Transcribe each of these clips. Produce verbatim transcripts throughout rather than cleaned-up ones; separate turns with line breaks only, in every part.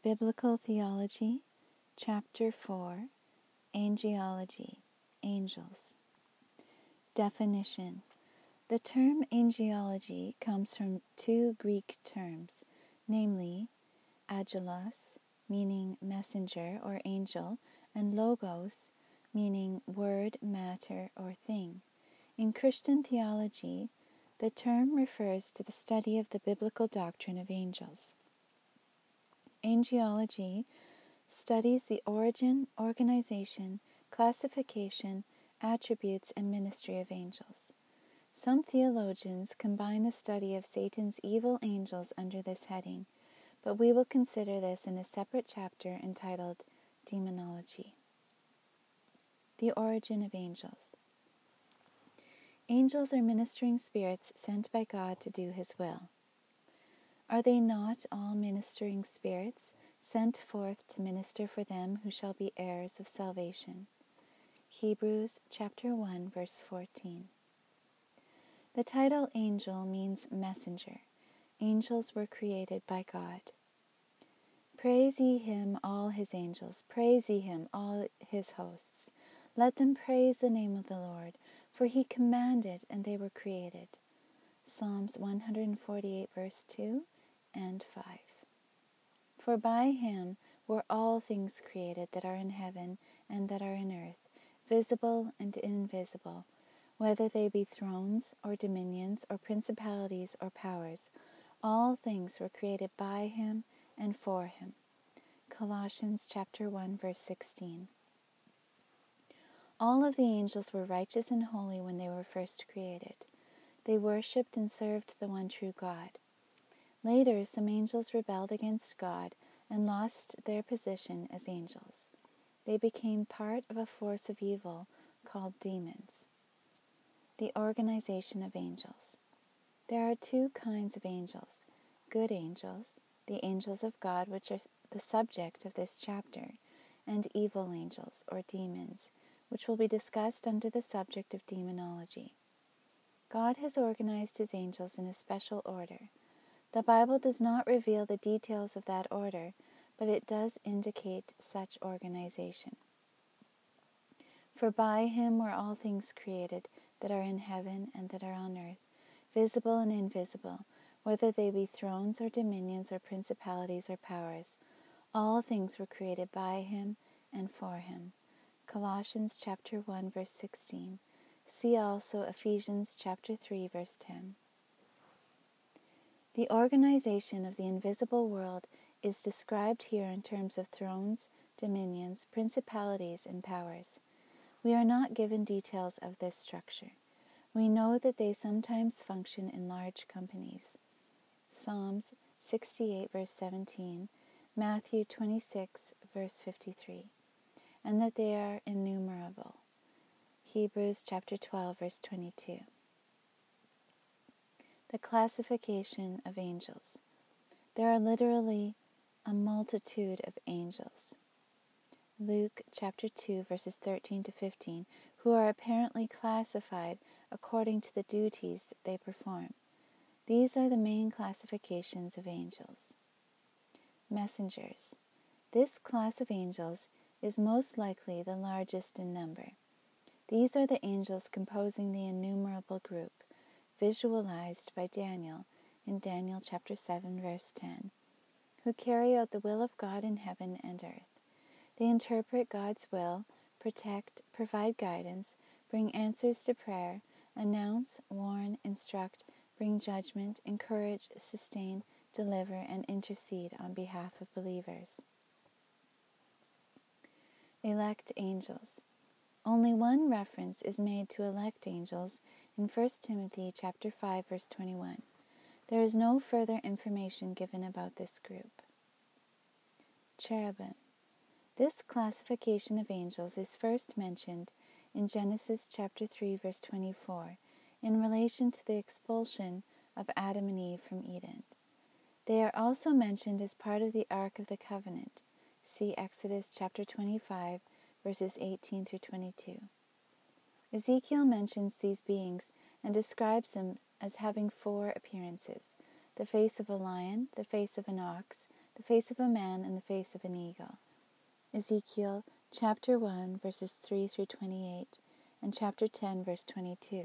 Biblical Theology, Chapter four, Angelology, Angels. Definition. The term angelology comes from two Greek terms, namely, angelos, meaning messenger or angel, and logos, meaning word, matter, or thing. In Christian theology, the term refers to the study of the biblical doctrine of angels. Angelology studies the origin, organization, classification, attributes, and ministry of angels. Some theologians combine the study of Satan's evil angels under this heading, but we will consider this in a separate chapter entitled Demonology. The origin of angels. Angels are ministering spirits sent by God to do His will. Are they not all ministering spirits, sent forth to minister for them who shall be heirs of salvation? Hebrews chapter one, verse fourteen. The title angel means messenger. Angels were created by God. Praise ye him, all his angels. Praise ye him, all his hosts. Let them praise the name of the Lord, for he commanded, and they were created. Psalms one forty-eight, verse two and five. For by him were all things created that are in heaven and that are in earth, visible and invisible, whether they be thrones or dominions or principalities or powers. All things were created by him and for him. Colossians chapter one, verse sixteen. All of the angels were righteous and holy when they were first created. They worshipped and served the one true God. Later, some angels rebelled against God and lost their position as angels. They became part of a force of evil called demons. The organization of angels. There are two kinds of angels: good angels, the angels of God, which are the subject of this chapter, and evil angels, or demons, which will be discussed under the subject of demonology. God has organized his angels in a special order. The Bible does not reveal the details of that order, but it does indicate such organization. For by him were all things created that are in heaven and that are on earth, visible and invisible, whether they be thrones or dominions or principalities or powers. All things were created by him and for him. Colossians chapter one, verse sixteen. See also Ephesians chapter three, verse ten. The organization of the invisible world is described here in terms of thrones, dominions, principalities, and powers. We are not given details of this structure. We know that they sometimes function in large companies. Psalms sixty-eight, verse seventeen, Matthew twenty-six, verse fifty-three, and that they are innumerable. Hebrews chapter twelve, verse twenty-two. The classification of angels. There are literally a multitude of angels. Luke chapter two, verses thirteen to fifteen, who are apparently classified according to the duties that they perform. These are the main classifications of angels. Messengers. This class of angels is most likely the largest in number. These are the angels composing the innumerable group, visualized by Daniel in Daniel chapter seven, verse ten, who carry out the will of God in heaven and earth. They interpret God's will, protect, provide guidance, bring answers to prayer, announce, warn, instruct, bring judgment, encourage, sustain, deliver, and intercede on behalf of believers. Elect angels. Only one reference is made to elect angels in First Timothy chapter five, verse twenty-one. There is no further information given about this group. Cherubim. This classification of angels is first mentioned in Genesis chapter three, verse twenty-four, in relation to the expulsion of Adam and Eve from Eden. They are also mentioned as part of the Ark of the Covenant. See Exodus chapter twenty-five, verses eighteen through twenty-two. Ezekiel mentions these beings and describes them as having four appearances: the face of a lion, the face of an ox, the face of a man, and the face of an eagle. Ezekiel chapter one, verses three through twenty-eight, and chapter ten, verse twenty-two.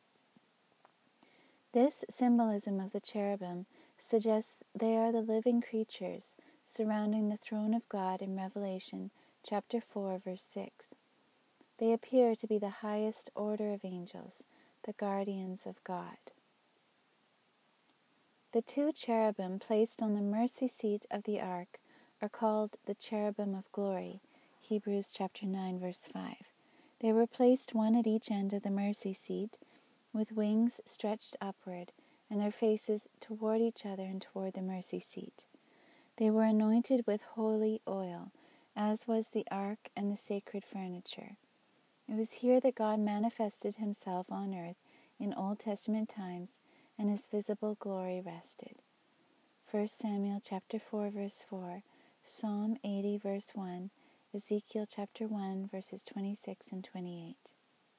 This symbolism of the cherubim suggests they are the living creatures surrounding the throne of God in Revelation chapter four, verse six. They appear to be the highest order of angels, the guardians of God. The two cherubim placed on the mercy seat of the ark are called the cherubim of glory, Hebrews chapter nine, verse five. They were placed one at each end of the mercy seat, with wings stretched upward, and their faces toward each other and toward the mercy seat. They were anointed with holy oil, as was the ark and the sacred furniture. It was here that God manifested himself on earth in Old Testament times, and his visible glory rested. First Samuel chapter four, verse four, Psalm eighty, verse one, Ezekiel chapter one, verses twenty-six and twenty-eight.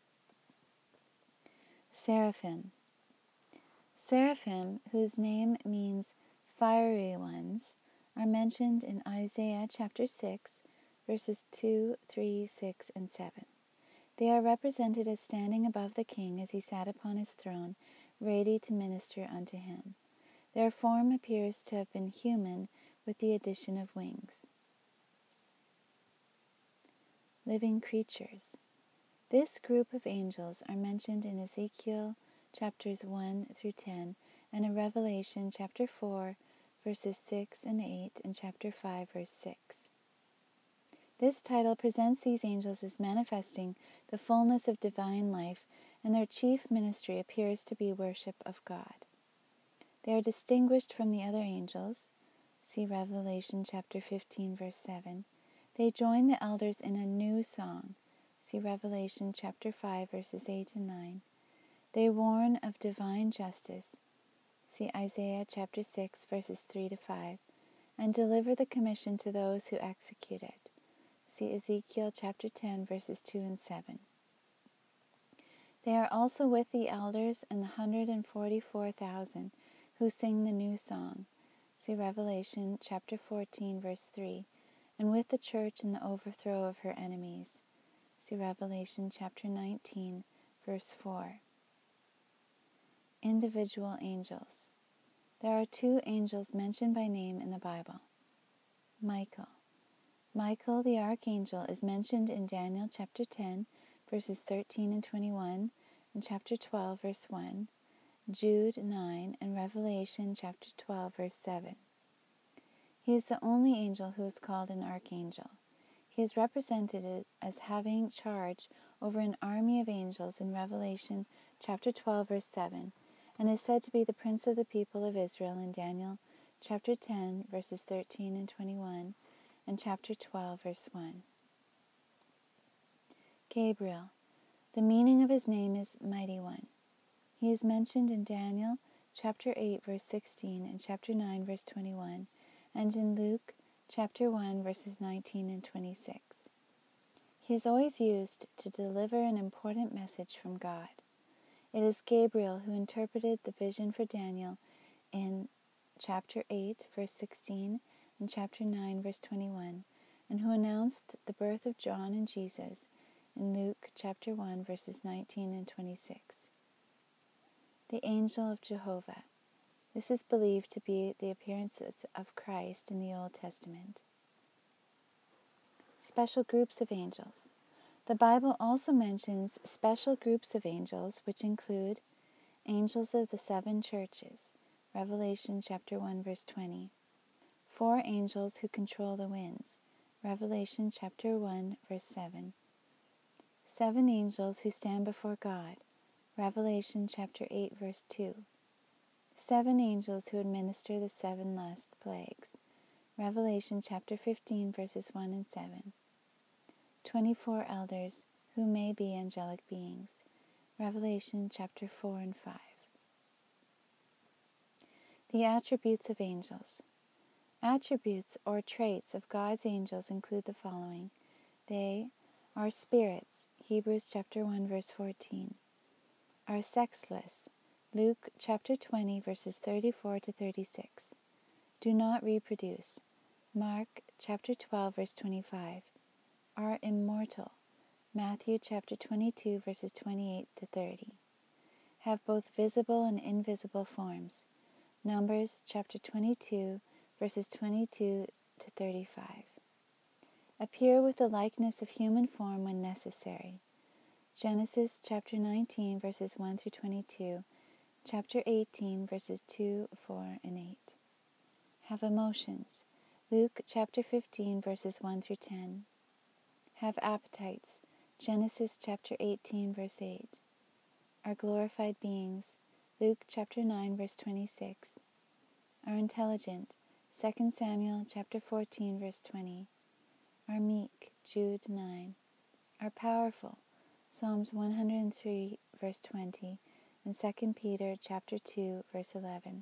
Seraphim. Seraphim, whose name means fiery ones, are mentioned in Isaiah chapter six, verses two, three, six, and seven. They are represented as standing above the king as he sat upon his throne, ready to minister unto him. Their form appears to have been human with the addition of wings. Living creatures. This group of angels are mentioned in Ezekiel chapters one through ten and in Revelation chapter four, verses six and eight, and chapter five, verse six. This title presents these angels as manifesting the fullness of divine life, and their chief ministry appears to be worship of God. They are distinguished from the other angels. See Revelation chapter fifteen, verse seven. They join the elders in a new song. See Revelation chapter five, verses eight and nine. They warn of divine justice. See Isaiah chapter six, verses three to five, and deliver the commission to those who execute it. See Ezekiel chapter ten, verses two and seven. They are also with the elders and the one hundred forty-four thousand who sing the new song. See Revelation chapter fourteen, verse three, and with the church in the overthrow of her enemies. See Revelation chapter nineteen, verse four. Individual angels. There are two angels mentioned by name in the Bible. Michael. Michael the archangel is mentioned in Daniel chapter ten, verses thirteen and twenty-one, and chapter twelve, verse one, Jude nine, and Revelation chapter twelve, verse seven. He is the only angel who is called an archangel. He is represented as having charge over an army of angels in Revelation chapter twelve, verse seven, and is said to be the prince of the people of Israel in Daniel chapter ten, verses thirteen and twenty-one, and chapter twelve, verse one. Gabriel. The meaning of his name is Mighty One. He is mentioned in Daniel chapter eight, verse sixteen, and chapter nine, verse twenty-one, and in Luke chapter one, verses nineteen and twenty-six. He is always used to deliver an important message from God. It is Gabriel who interpreted the vision for Daniel in chapter eight, verse sixteen, and chapter nine, verse twenty-one, and who announced the birth of John and Jesus in Luke chapter one, verses nineteen and twenty-six. The angel of Jehovah. This is believed to be the appearances of Christ in the Old Testament. Special groups of angels. The Bible also mentions special groups of angels, which include angels of the seven churches, Revelation chapter one, verse twenty. Four angels who control the winds, Revelation chapter one, verse seven. Seven angels who stand before God, Revelation chapter eight, verse two. Seven angels who administer the seven last plagues, Revelation chapter fifteen, verses one and seven. Twenty-four elders who may be angelic beings, Revelation chapter four and five. The attributes of angels. Attributes or traits of God's angels include the following. They are spirits, Hebrews chapter one, verse fourteen. Are sexless, Luke chapter twenty, verses thirty-four to thirty-six. Do not reproduce, Mark chapter twelve, verse twenty-five, are immortal. Matthew chapter twenty-two, verses twenty-eight to thirty, have both visible and invisible forms. Numbers chapter twenty-two, verses twenty-two to thirty-five. Appear with the likeness of human form when necessary. Genesis chapter nineteen, verses one through twenty-two, chapter eighteen, verses two, four, and eight. Have emotions. Luke chapter fifteen, verses one through ten. Have appetites. Genesis chapter eighteen, verse eight. Are glorified beings. Luke chapter nine, verse twenty-six. Are intelligent. Second Samuel chapter fourteen, verse twenty. Are meek. Jude nine. Are powerful. Psalms one hundred three, verse twenty, and Second Peter chapter two, verse eleven.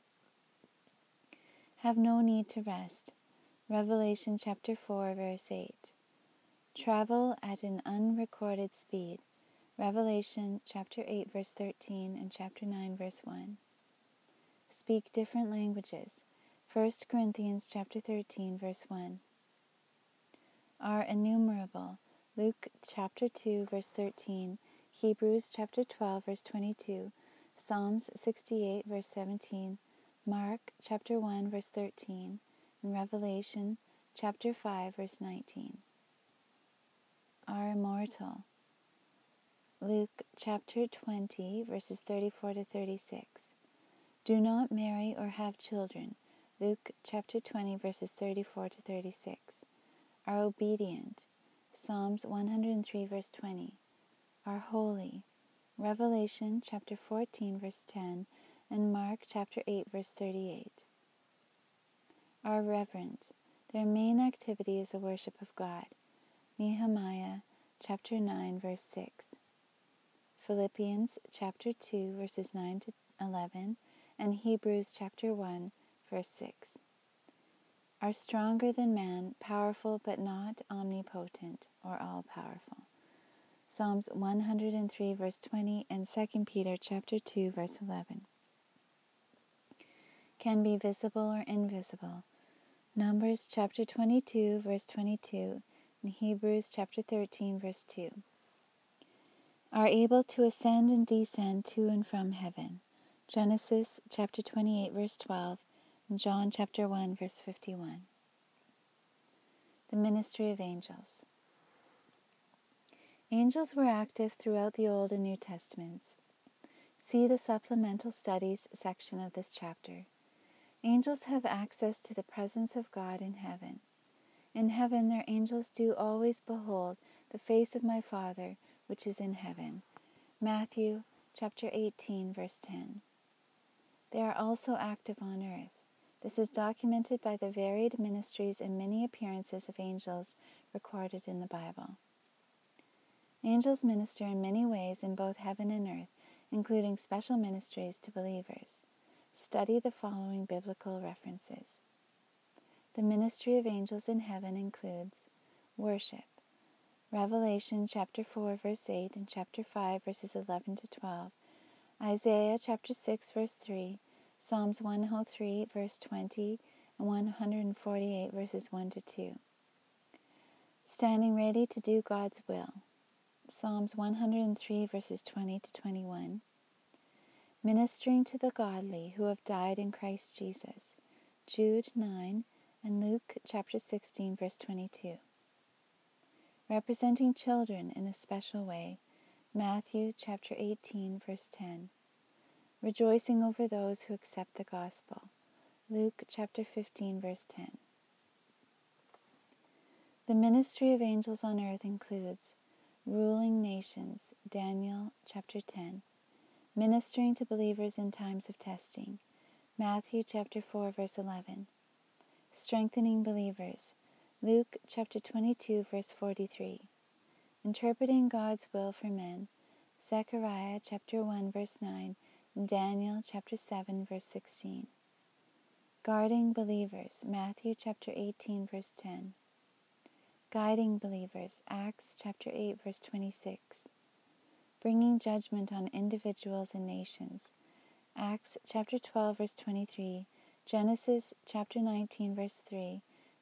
Have no need to rest. Revelation chapter four, verse eight. Travel at an unrecorded speed. Revelation chapter eight, verse thirteen, and chapter nine, verse one. Speak different languages. First Corinthians chapter thirteen, verse one. Are innumerable. Luke chapter two, verse thirteen, Hebrews chapter twelve, verse twenty-two, Psalms sixty-eight, verse seventeen, Mark chapter one, verse thirteen, and Revelation chapter five, verse nineteen. Are immortal. Luke chapter twenty, verses thirty-four to thirty-six. Do not marry or have children. Luke chapter twenty, verses thirty-four to thirty-six. Are obedient. Psalms one hundred three, verse twenty. Are holy. Revelation chapter fourteen, verse ten, and Mark chapter eight, verse thirty-eight. Are reverent. Their main activity is the worship of God. Nehemiah chapter nine, verse six. Philippians chapter two, verses nine to eleven, and Hebrews chapter one, verse six. Are stronger than man, powerful but not omnipotent or all-powerful. Psalms one hundred three, verse twenty, and Second Peter chapter two, verse eleven. Can be visible or invisible. Numbers chapter twenty-two, verse twenty-two, and Hebrews chapter thirteen, verse two. Are able to ascend and descend to and from heaven. Genesis chapter twenty-eight, verse twelve, and John chapter one, verse fifty-one. The ministry of angels. Angels were active throughout the Old and New Testaments. See the supplemental studies section of this chapter. Angels have access to the presence of God in heaven. In heaven their angels do always behold the face of my Father which is in heaven. Matthew chapter eighteen, verse ten. They are also active on earth. This is documented by the varied ministries and many appearances of angels recorded in the Bible. Angels minister in many ways in both heaven and earth, including special ministries to believers. Study the following biblical references. The ministry of angels in heaven includes worship. Revelation chapter four, verse eight, and chapter five, verses eleven to twelve. Isaiah chapter six, verse three. Psalms one oh three, verse twenty, and one hundred forty-eight, verses one to two. Standing ready to do God's will. Psalms one hundred three, verses twenty to twenty-one. Ministering to the godly who have died in Christ Jesus. Jude nine, and Luke chapter sixteen, verse twenty-two. Representing children in a special way. Matthew chapter eighteen, verse ten. Rejoicing over those who accept the gospel. Luke chapter fifteen, verse ten. The ministry of angels on earth includes ruling nations. Daniel chapter ten. Ministering to believers in times of testing. Matthew chapter four, verse eleven. Strengthening believers. Luke chapter twenty-two, verse forty-three. Interpreting God's will for men. Zechariah chapter one, verse nine. Daniel chapter seven, verse sixteen. Guarding believers. Matthew chapter eighteen, verse ten. Guiding believers. Acts chapter eight, verse twenty-six. Bringing judgment on individuals and nations. Acts chapter twelve, verse twenty-three. Genesis chapter nineteen, verse three.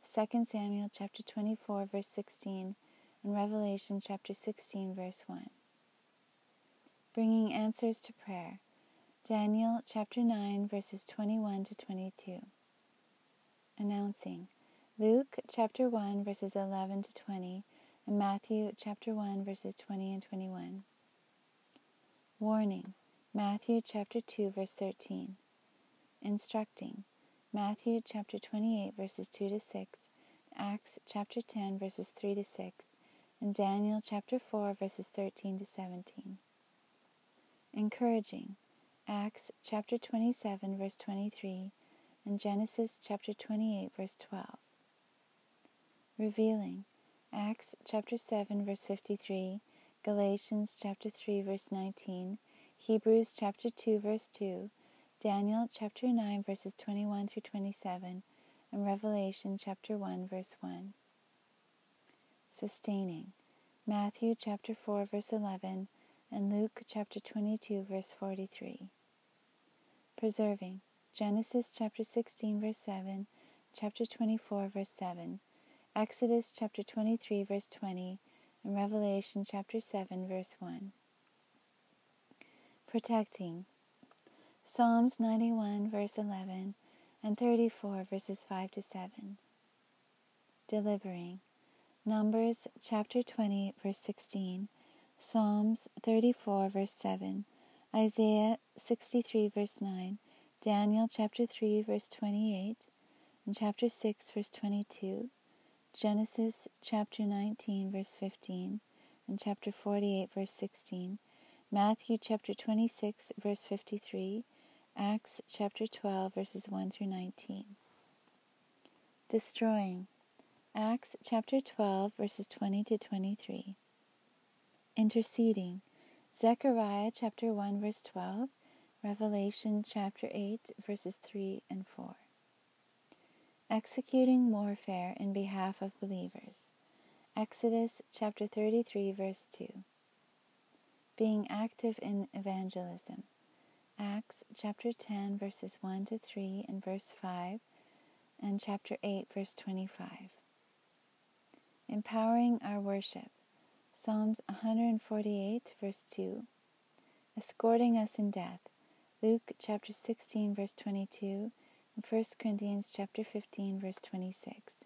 Second Samuel chapter twenty-four, verse sixteen, and Revelation chapter sixteen, verse one. Bringing answers to prayer. Daniel chapter nine, verses twenty-one to twenty-two. Announcing. Luke chapter one, verses eleven to twenty, and Matthew chapter one, verses twenty and twenty-one. Warning. Matthew chapter two, verse thirteen. Instructing. Matthew chapter twenty-eight, verses two to six, Acts chapter ten, verses three to six, and Daniel chapter four, verses thirteen to seventeen. Encouraging. Acts chapter twenty-seven, verse twenty-three, and Genesis chapter twenty-eight, verse twelve. Revealing. Acts chapter seven, verse fifty-three, Galatians chapter three, verse nineteen, Hebrews chapter two, verse two, Daniel chapter nine, verses twenty-one through twenty-seven, and Revelation chapter one, verse one. Sustaining. Matthew chapter four, verse eleven, and Luke chapter twenty-two, verse forty-three. Preserving. Genesis chapter sixteen, verse seven, chapter twenty-four, verse seven, Exodus chapter twenty-three, verse twenty, and Revelation chapter seven, verse one. Protecting. Psalms ninety-one, verse eleven, and thirty-four, verses five to seven. Delivering. Numbers chapter twenty, verse sixteen, Psalms thirty-four, verse seven, Isaiah sixty-three, verse nine, Daniel chapter three, verse twenty-eight, and chapter six, verse twenty-two, Genesis chapter nineteen, verse fifteen, and chapter forty-eight, verse sixteen, Matthew chapter twenty-six, verse fifty-three, Acts chapter twelve, verses one through nineteen. Destroying. Acts chapter twelve, verses twenty to twenty-three. Interceding. Zechariah chapter one, verse twelve, Revelation chapter eight, verses three and four. Executing warfare in behalf of believers. Exodus chapter thirty-three, verse two. Being active in evangelism. Acts chapter ten, verses one to three and verse five, and chapter eight, verse twenty-five. Empowering our worship. Psalms one forty-eight, verse two. Escorting us in death. Luke chapter sixteen, verse twenty-two, and First Corinthians chapter fifteen, verse twenty-six.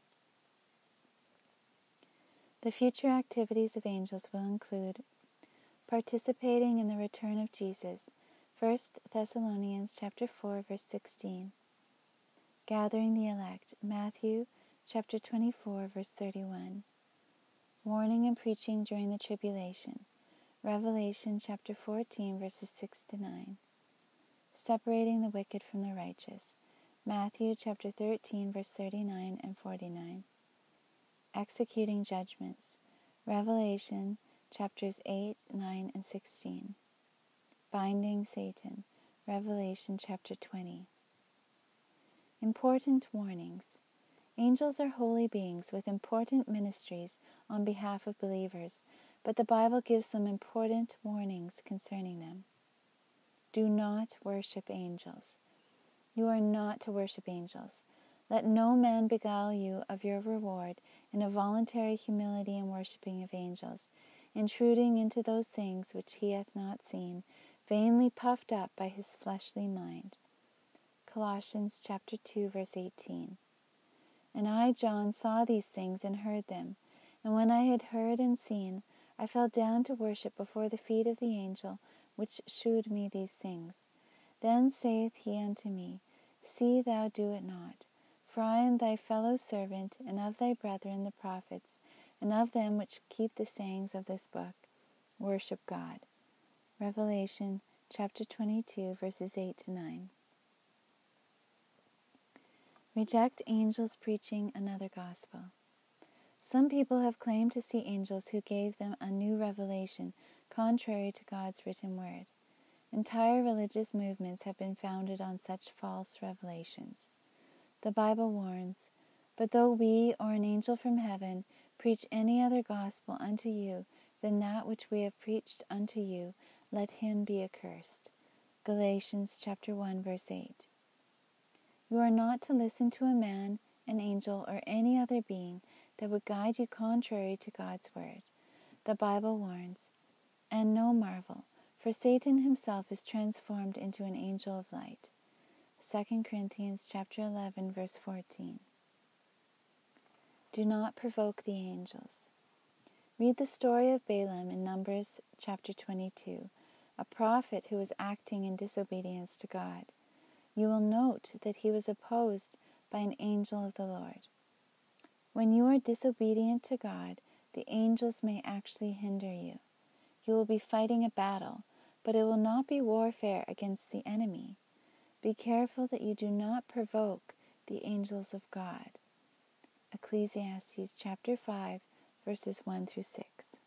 The future activities of angels will include participating in the return of Jesus, First Thessalonians chapter four, verse sixteen. Gathering the elect, Matthew chapter twenty-four, verse thirty-one. Warning and preaching during the tribulation, Revelation chapter fourteen, verses six to nine. Separating the wicked from the righteous, Matthew chapter thirteen, verse thirty-nine and forty-nine. Executing judgments, Revelation chapters eight, nine, and sixteen. Binding Satan, Revelation chapter twenty. Important warnings. Angels are holy beings with important ministries on behalf of believers, but the Bible gives some important warnings concerning them. Do not worship angels. You are not to worship angels. Let no man beguile you of your reward in a voluntary humility and worshipping of angels, intruding into those things which he hath not seen, vainly puffed up by his fleshly mind. Colossians chapter two, verse eighteen. And I, John, saw these things and heard them. And when I had heard and seen, I fell down to worship before the feet of the angel which shewed me these things. Then saith he unto me, See thou do it not, for I am thy fellow servant, and of thy brethren the prophets, and of them which keep the sayings of this book. Worship God. Revelation chapter twenty-two, verses eight to nine. Reject angels preaching another gospel. Some people have claimed to see angels who gave them a new revelation contrary to God's written word. Entire religious movements have been founded on such false revelations. The Bible warns, But though we or an angel from heaven preach any other gospel unto you than that which we have preached unto you, let him be accursed. Galatians chapter one, verse eight. You are not to listen to a man, an angel, or any other being that would guide you contrary to God's word. The Bible warns, "And no marvel, for Satan himself is transformed into an angel of light." Second Corinthians chapter eleven, verse fourteen. Do not provoke the angels. Read the story of Balaam in Numbers chapter twenty-two, a prophet who was acting in disobedience to God. You will note that he was opposed by an angel of the Lord. When you are disobedient to God, the angels may actually hinder you. You will be fighting a battle, but it will not be warfare against the enemy. Be careful that you do not provoke the angels of God. Ecclesiastes chapter five, verses one through six.